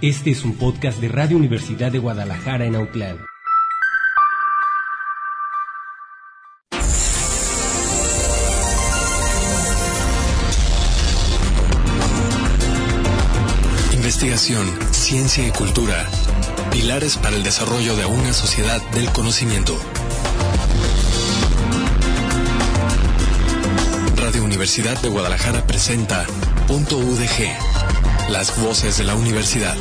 Este es un podcast de Radio Universidad de Guadalajara en Autlán. Investigación, ciencia y cultura. Pilares para el desarrollo de una sociedad del conocimiento. Radio Universidad de Guadalajara presenta .udg, las voces de la universidad.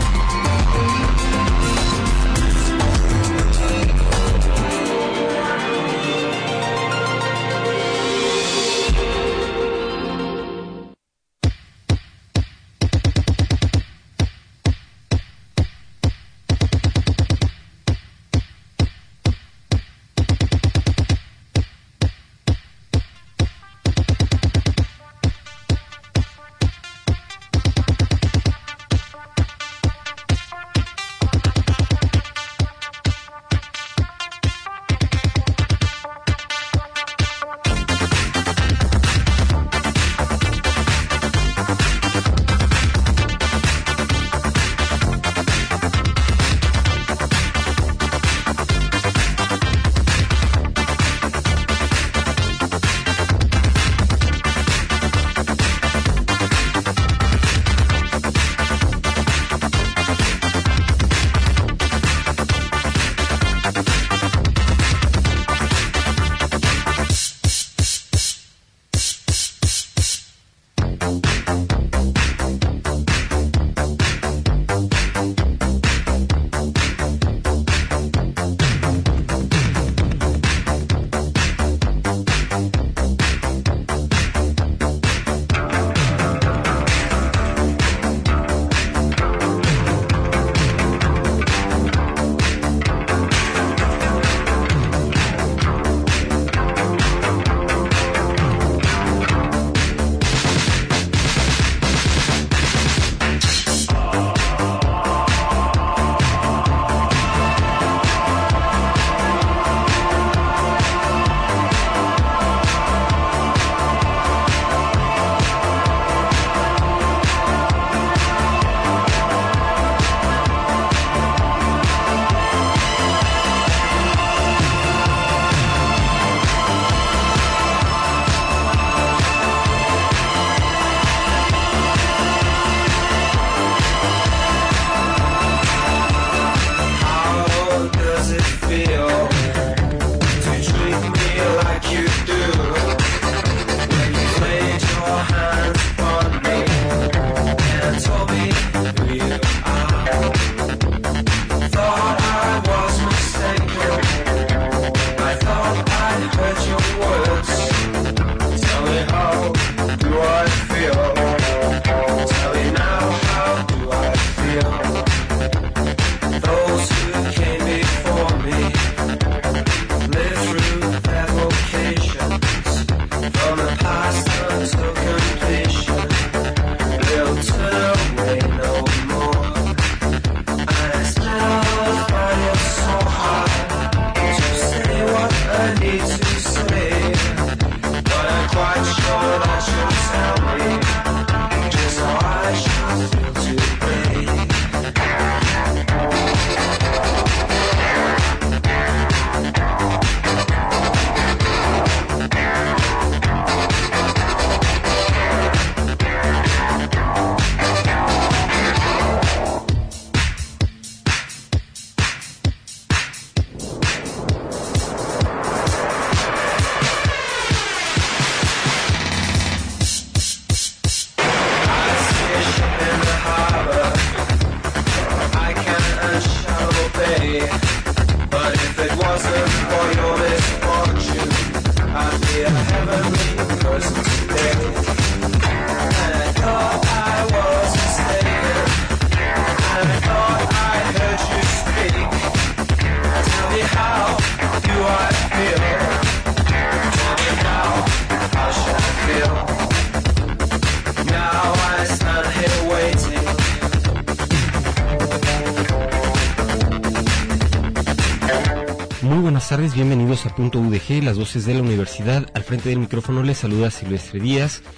Buenas tardes, bienvenidos a .udg, las voces de la universidad. Al frente del micrófono les saluda Silvestre Díaz.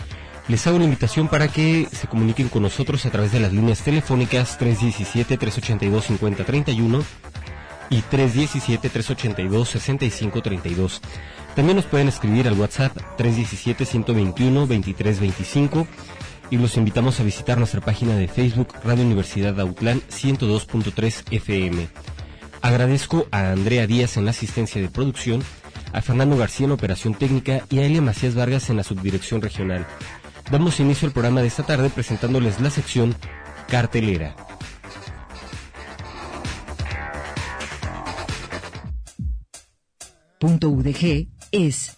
Les hago una invitación para que se comuniquen con nosotros a través de las líneas telefónicas 317-382-5031 y 317-382-6532. También nos pueden escribir al WhatsApp 317-121-2325 y los invitamos a visitar nuestra página de Facebook Radio Universidad Autlán 102.3 FM. Agradezco a Andrea Díaz en la asistencia de producción, a Fernando García en operación técnica y a Elia Macías Vargas en la subdirección regional. Damos inicio al programa de esta tarde presentándoles la sección Cartelera. Punto UDG es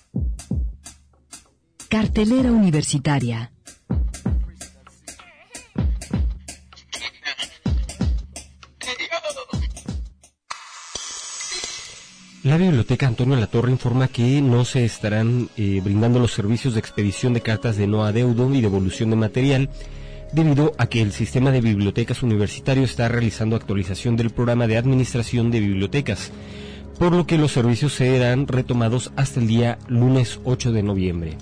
Cartelera Universitaria. La Biblioteca Antonio Latorre informa que no se estarán brindando los servicios de expedición de cartas de no adeudo y devolución de material debido a que el sistema de bibliotecas universitario está realizando actualización del programa de administración de bibliotecas, por lo que los servicios serán retomados hasta el día lunes 8 de noviembre.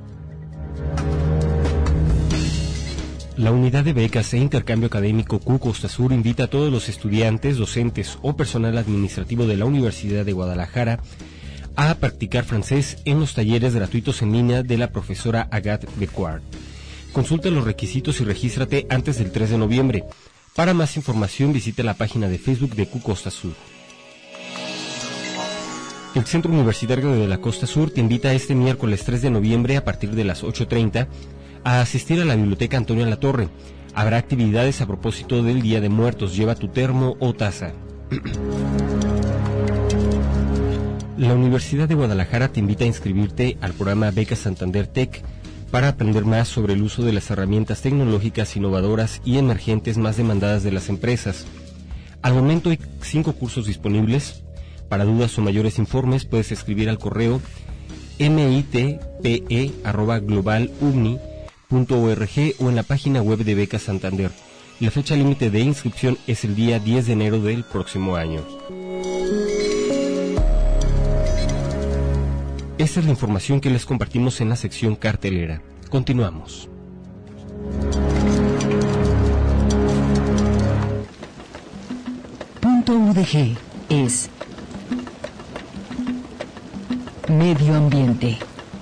La unidad de becas e intercambio académico CU Costa Sur invita a todos los estudiantes, docentes o personal administrativo de la Universidad de Guadalajara a practicar francés en los talleres gratuitos en línea de la profesora Agathe Bequart. Consulta los requisitos y regístrate antes del 3 de noviembre. Para más información visita la página de Facebook de CU Costa Sur. El Centro Universitario de la Costa Sur te invita este miércoles 3 de noviembre a partir de las 8:30 a asistir a la Biblioteca Antonio Latorre. Habrá actividades a propósito del Día de Muertos. Lleva tu termo o taza. La Universidad de Guadalajara te invita a inscribirte al programa Beca Santander Tech para aprender más sobre el uso de las herramientas tecnológicas innovadoras y emergentes más demandadas de las empresas. Al momento hay 5 cursos disponibles. Para dudas o mayores informes puedes escribir al correo mitpe@globalumni.org o en la página web de Beca Santander. La fecha límite de inscripción es el día 10 de enero del próximo año. Esta es la información que les compartimos en la sección Cartelera. Continuamos. Punto UDG es Medio Ambiente.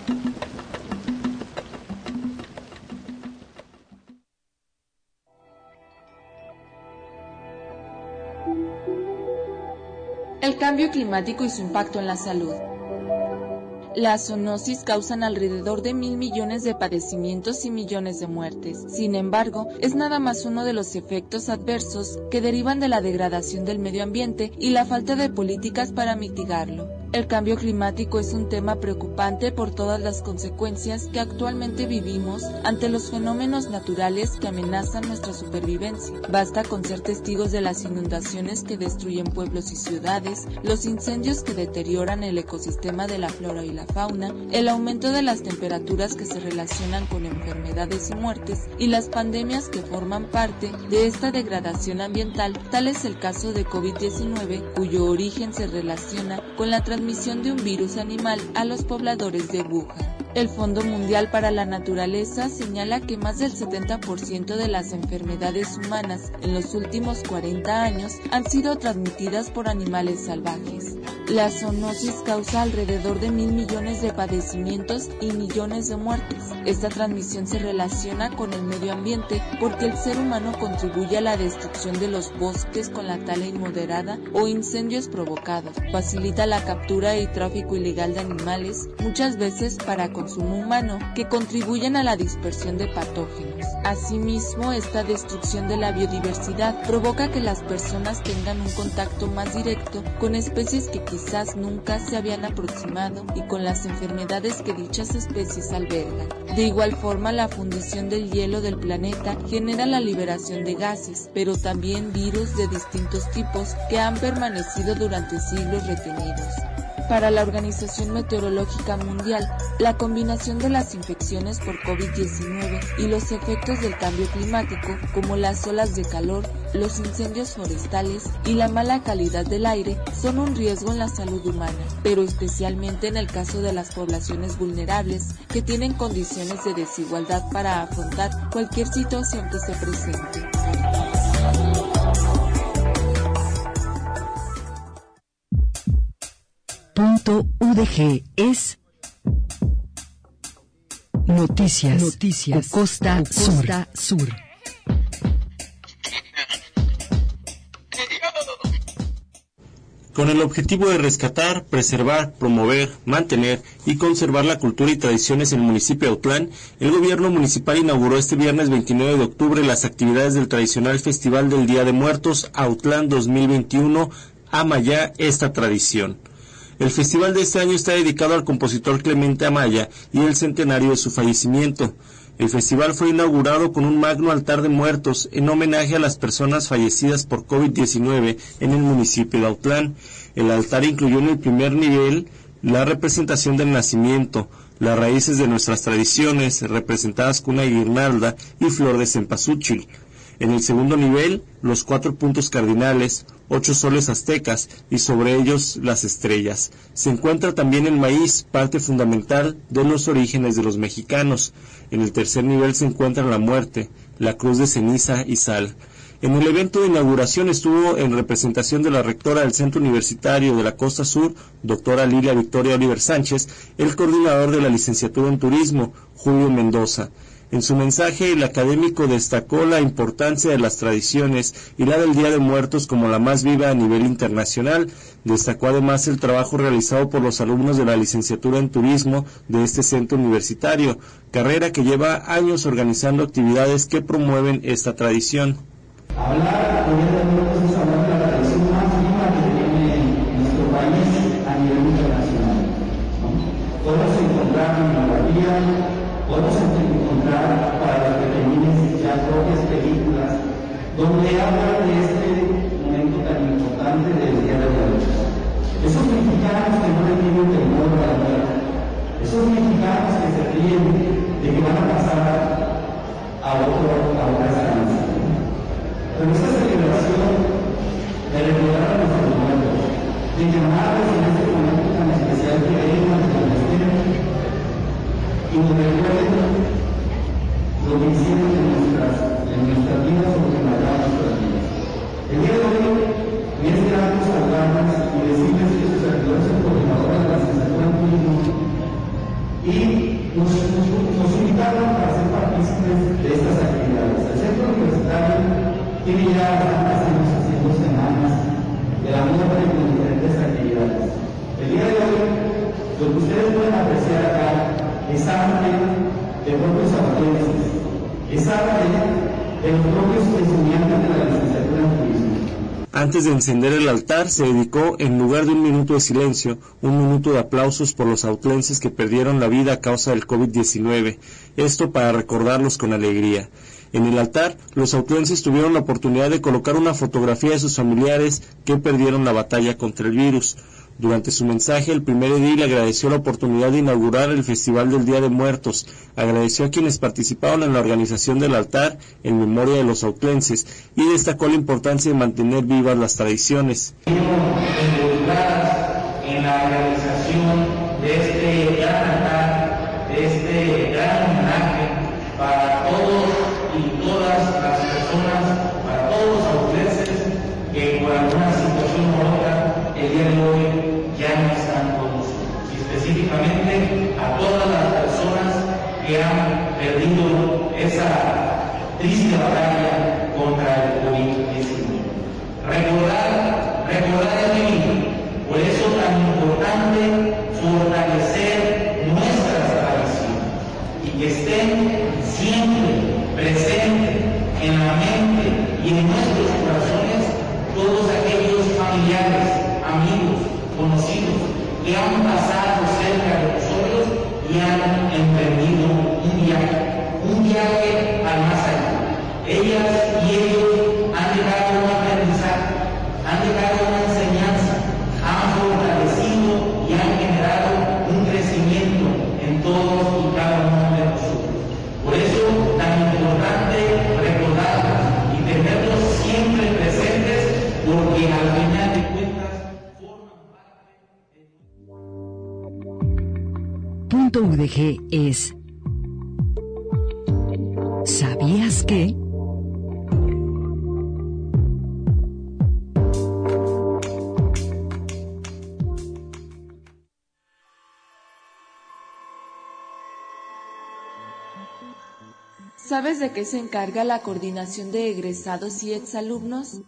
El cambio climático y su impacto en la salud. La zoonosis causan alrededor de 1.000 millones de padecimientos y millones de muertes. Sin embargo, es nada más uno de los efectos adversos que derivan de la degradación del medio ambiente y la falta de políticas para mitigarlo. El cambio climático es un tema preocupante por todas las consecuencias que actualmente vivimos ante los fenómenos naturales que amenazan nuestra supervivencia. Basta con ser testigos de las inundaciones que destruyen pueblos y ciudades, los incendios que deterioran el ecosistema de la flora y la fauna, el aumento de las temperaturas que se relacionan con enfermedades y muertes, y las pandemias que forman parte de esta degradación ambiental. Tal es el caso de COVID-19, cuyo origen se relaciona con la transmisión de un virus animal a los pobladores de Wuhan. El Fondo Mundial para la Naturaleza señala que más del 70% de las enfermedades humanas en los últimos 40 años han sido transmitidas por animales salvajes. La zoonosis causa alrededor de 1.000 millones de padecimientos y millones de muertes. Esta transmisión se relaciona con el medio ambiente porque el ser humano contribuye a la destrucción de los bosques con la tala inmoderada o incendios provocados. Facilita la captura y tráfico ilegal de animales, muchas veces para consumo humano, que contribuyen a la dispersión de patógenos. Asimismo, esta destrucción de la biodiversidad provoca que las personas tengan un contacto más directo con especies que quizás nunca se habían aproximado y con las enfermedades que dichas especies albergan. De igual forma, la fundición del hielo del planeta genera la liberación de gases, pero también virus de distintos tipos que han permanecido durante siglos retenidos. Para la Organización Meteorológica Mundial, la combinación de las infecciones por COVID-19 y los efectos del cambio climático, como las olas de calor, los incendios forestales y la mala calidad del aire, son un riesgo en la salud humana, pero especialmente en el caso de las poblaciones vulnerables que tienen condiciones de desigualdad para afrontar cualquier situación que se presente. Punto UDG es Noticias Costa Sur. Con el objetivo de rescatar, preservar, promover, mantener y conservar la cultura y tradiciones en el municipio de Autlán, el gobierno municipal inauguró este viernes 29 de octubre las actividades del tradicional Festival del Día de Muertos Autlán 2021, Amaya esta tradición. El festival de este año está dedicado al compositor Clemente Amaya y el centenario de su fallecimiento. El festival fue inaugurado con un magno altar de muertos en homenaje a las personas fallecidas por COVID-19 en el municipio de Autlán. El altar incluyó en el primer nivel la representación del nacimiento, las raíces de nuestras tradiciones, representadas con una guirnalda y flor de cempasúchil. En el segundo nivel, los 4 puntos cardinales, 8 soles aztecas y sobre ellos las estrellas. Se encuentra también el maíz, parte fundamental de los orígenes de los mexicanos. En el tercer nivel se encuentra la muerte, la cruz de ceniza y sal. En el evento de inauguración estuvo en representación de la rectora del Centro Universitario de la Costa Sur, doctora Lilia Victoria Oliver Sánchez, el coordinador de la licenciatura en Turismo, Julio Mendoza. En su mensaje, el académico destacó la importancia de las tradiciones y la del Día de Muertos como la más viva a nivel internacional. Destacó además el trabajo realizado por los alumnos de la licenciatura en Turismo de este centro universitario, carrera que lleva años organizando actividades que promueven esta tradición. Hablar de Día de Muertos es hablar de la tradición más viva que tiene nuestro país a nivel internacional, ¿no? Podemos encontrar bibliografía, podemos encontrar para los pequeñines ya propias películas donde hablan de este momento tan importante del Día de Muertos. Esos mexicanos que no le tienen temor a la muerte, esos mexicanos que se ríen de que van a pasar a otra estancia. Pero esta celebración de recordar a nuestros muertos, de llamarlos en este momento tan especial que ellos nos tienen y nos recuerden lo que hicieron en nuestras vidas o lo que marcaron nuestras vidas. El día de hoy me es grato saludarles y decirles que sus servidores son coordinadores de la licenciatura en Turismo y nos invitaron para ser partícipes de estas actividades. El centro universitario tiene ya bastantes años haciendo semanas de la muerte con diferentes actividades. El día de hoy, lo que ustedes pueden apreciar acá es arte de propios auténticos, es arte de los propios estudiantes de la licenciatura en Turismo. Antes de encender el altar, se dedicó, en lugar de un minuto de silencio, un minuto de aplausos por los autlenses que perdieron la vida a causa del COVID-19, esto para recordarlos con alegría. En el altar, los autlenses tuvieron la oportunidad de colocar una fotografía de sus familiares que perdieron la batalla contra el virus. Durante su mensaje, el primer edil agradeció la oportunidad de inaugurar el Festival del Día de Muertos, agradeció a quienes participaron en la organización del altar en memoria de los autlenses y destacó la importancia de mantener vivas las tradiciones. Involucradas en la realización de este gran altar, de este gran homenaje para todos y todas las personas, para todos los autlenses que por alguna situación u otra el día de hoy ya no están con nosotros, y específicamente a todas las personas que han perdido esa triste batalla contra el COVID-19. Recordar es vivir, por eso tan importante fortalecer nuestras tradiciones y que estén siempre presentes en la mente y en nuestros corazones todos aquellos familiares, amigos, conocidos que han pasado cerca de nosotros y han emprendido un viaje Punto UDG es ¿sabías qué? ¿Sabes de qué se encarga la coordinación de egresados y exalumnos?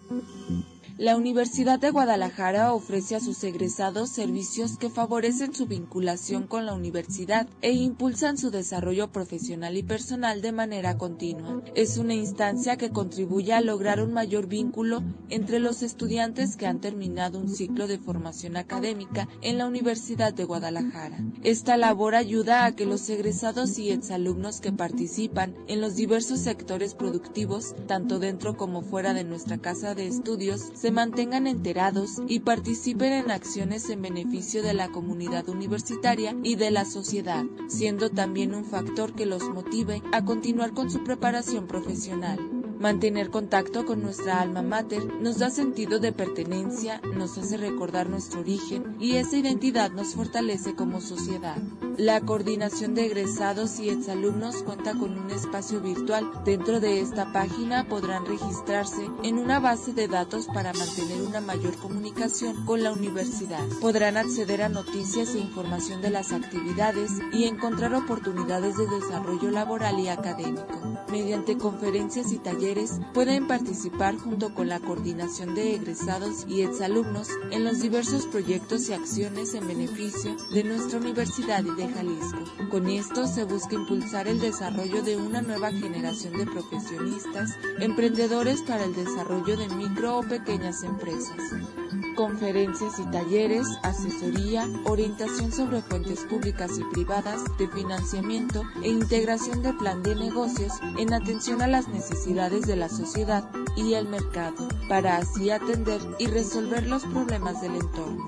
La Universidad de Guadalajara ofrece a sus egresados servicios que favorecen su vinculación con la universidad e impulsan su desarrollo profesional y personal de manera continua. Es una instancia que contribuye a lograr un mayor vínculo entre los estudiantes que han terminado un ciclo de formación académica en la Universidad de Guadalajara. Esta labor ayuda a que los egresados y exalumnos que participan en los diversos sectores productivos, tanto dentro como fuera de nuestra casa de estudios, se mantengan enterados y participen en acciones en beneficio de la comunidad universitaria y de la sociedad, siendo también un factor que los motive a continuar con su preparación profesional. Mantener contacto con nuestra alma mater nos da sentido de pertenencia, nos hace recordar nuestro origen y esa identidad nos fortalece como sociedad. La coordinación de egresados y exalumnos cuenta con un espacio virtual. Dentro de esta página podrán registrarse en una base de datos para mantener una mayor comunicación con la universidad. Podrán acceder a noticias e información de las actividades y encontrar oportunidades de desarrollo laboral y académico. Mediante conferencias y talleres pueden participar junto con la coordinación de egresados y exalumnos en los diversos proyectos y acciones en beneficio de nuestra universidad y de Jalisco. Con esto se busca impulsar el desarrollo de una nueva generación de profesionistas, emprendedores para el desarrollo de micro o pequeñas empresas. Conferencias y talleres, asesoría, orientación sobre fuentes públicas y privadas de financiamiento e integración de plan de negocios en atención a las necesidades de la sociedad y el mercado, para así atender y resolver los problemas del entorno.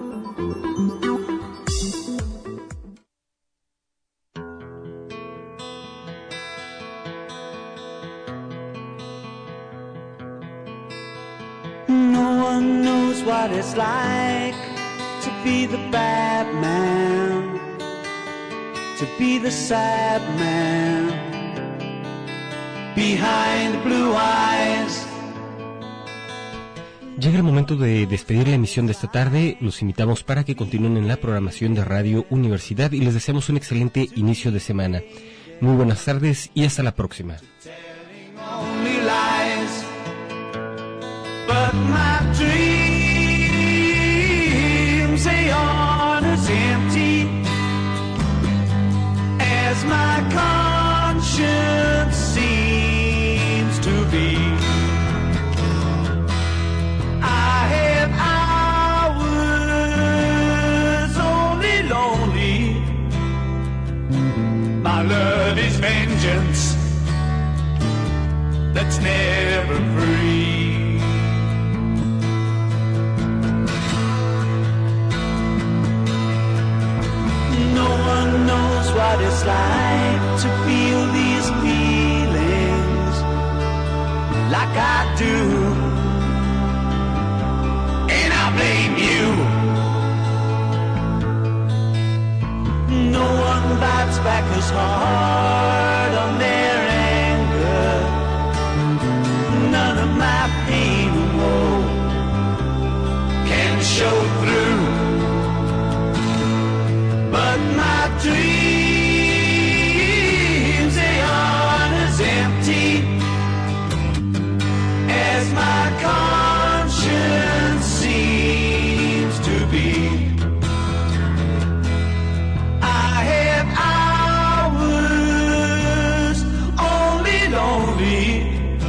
What it's like to be the bad man, to be the sad man behind the blue eyes. Llega el momento de despedir la emisión de esta tarde. Los invitamos para que continúen en la programación de Radio Universidad y les deseamos un excelente inicio de semana. Muy buenas tardes y hasta la próxima. But my dreams, they aren't as empty as my conscience seems to be. I have hours only lonely. My love is vengeance that's never free. What it's like to feel these feelings like I do, and I blame you. No one bites back as hard on their anger. None of my pain and woe can show through, but my dreams, empty as my conscience seems to be. I have hours only lonely.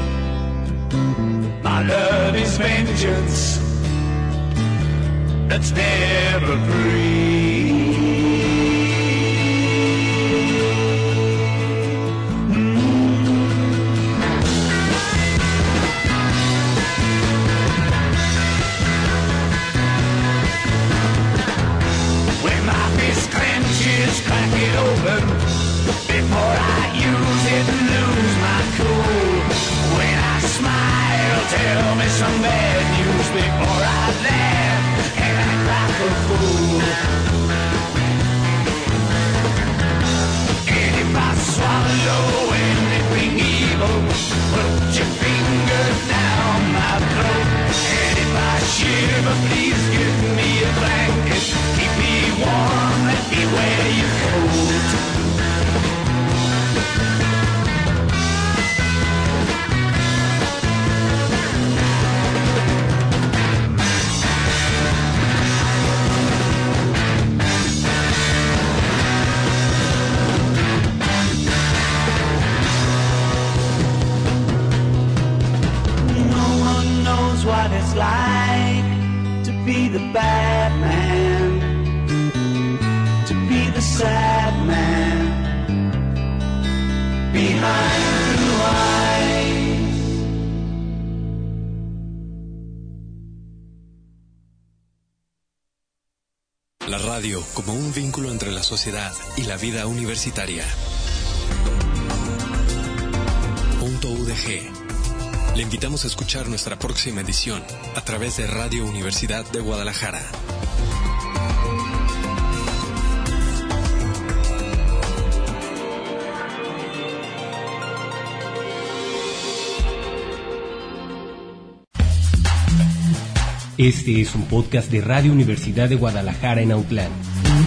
My love is vengeance that's never free. Crack it open before I use it and lose my cool. When I smile, tell me some bad news before I laugh and act like a fool. what it's like to be the bad man, to be the sad man behind blue eyes. La radio como un vínculo entre la sociedad y la vida universitaria. .udg. Le invitamos a escuchar nuestra próxima edición a través de Radio Universidad de Guadalajara. Este es un podcast de Radio Universidad de Guadalajara en Autlán.